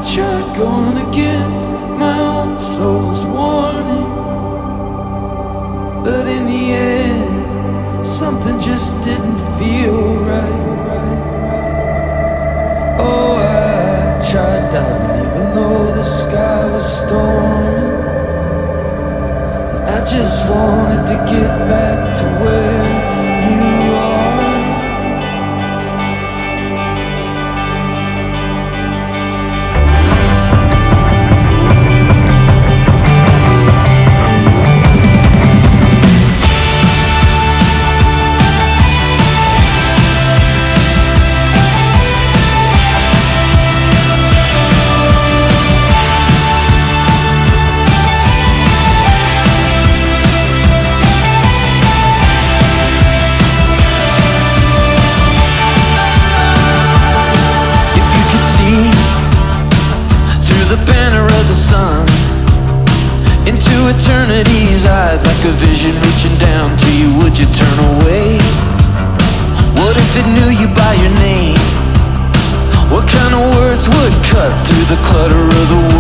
tried going against my own soul's warning, but in the end, something just didn't feel right. Oh, I tried diving even though the sky was storming. I just wanted to get back to where you are. Eternity's eyes, like a vision reaching down to you, would you turn away? What if it knew you by your name? What kind of words would cut through the clutter of the